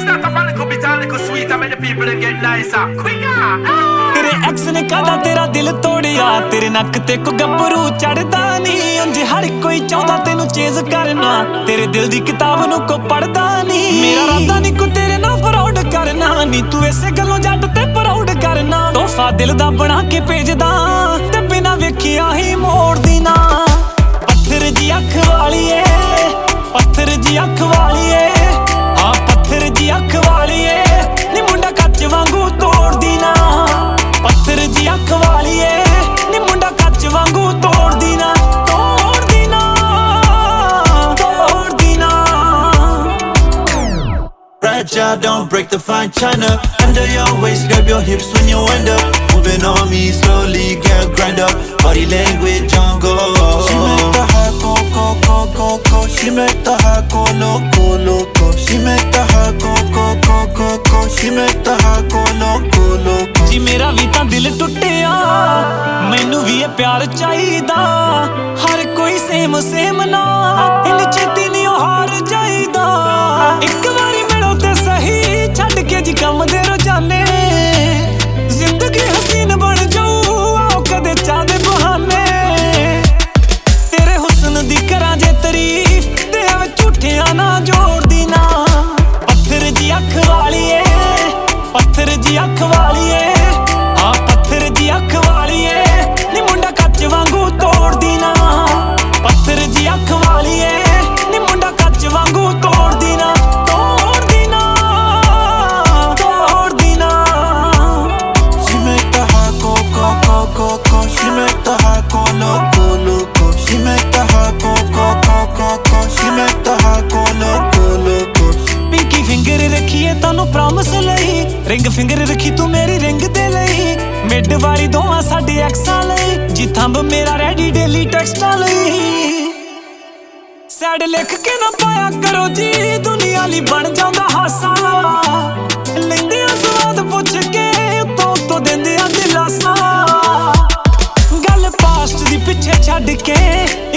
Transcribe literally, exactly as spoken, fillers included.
start off a little bit a little sweet and make the people them get nicer. Quicker. तेरे ex ने कादा तेरा दिल तोड़िया तेरे नक ते को गब्बरू चढ़दा नहीं उंज हर कोई चाहता तेनू चेज करना तेरे दिल दी किताब नू को पढ़दा नहीं मेरा राता नहीं को तेरे ना फ्रॉड करना नी तू इसे गल्लों जट ते प्राउड करना तोहफा दिल दा बना के भेजदा ते बिना वेखिया ही मोड़ दी ना पत्थर जी अख वालीए पत्थर जी अख वालीए हाँ पत्थर जी अख वालीए नी मुंडा कच्च वांगू तोड़ दी ना पत्थर जी अख वालीए नी मुंडा कच्च वांगू तोड़ दी ना तोड़ दी ना तोड़ दी ना Fragile, don't break the fine china. Under your waist, grab your hips when you wind up. Moving on me slowly, girl, grind up. Body language, jungle. She make the heart go, go, go, go, go. She make the heart go loco, loco. She make the heart go, go, go, go, go. She make the heart go loco, loco. जी मेरा भी तां दिल टुटिया मैनू भी ये प्यार चाहिदा हर कोई सेम सेम ना इन चेती नहीं हार जाईदा एक बारी मिलो ते सही छड़ के जी कम दे रोजाने जिंदगी हसीन बन जाऊ आओ कदे चाह दे बहाने तेरे हुस्न दी करां जे तारीफ ते एवें झूठियां ना जोड़ दी ना पत्थर जी अख वालीए पत्थर जी अख वालीए हाँ पत्थर जी अख वालीए नी मुंडा कच्च वांगू तोड़ दी ना पत्थर जी अख वालीए नी मुंडा कच्च वांगू तोड़ दी ना तोड़ दी ना तोड़ दी ना She make the heart go, go, go, go, go. She make the heart go loco, loco. She make the heart go, go, go, go, go. She make the heart go loco, loco. Pinky finger रखीए तानू promise लई ring finger रखी तू मेरी ring दे लई mid वाली दोवां साडे एक्सां लई जी थंब मेरा रेडी डेली टेक्सटां लई सैड लिख के ना पाया करो जी दुनिया ली बन जांदा हासा लैंदे आ स्वाद पुछ के उत्तों उत्तों देंदे आ दिलासा गल पास्ट दी पिछे छड्ड के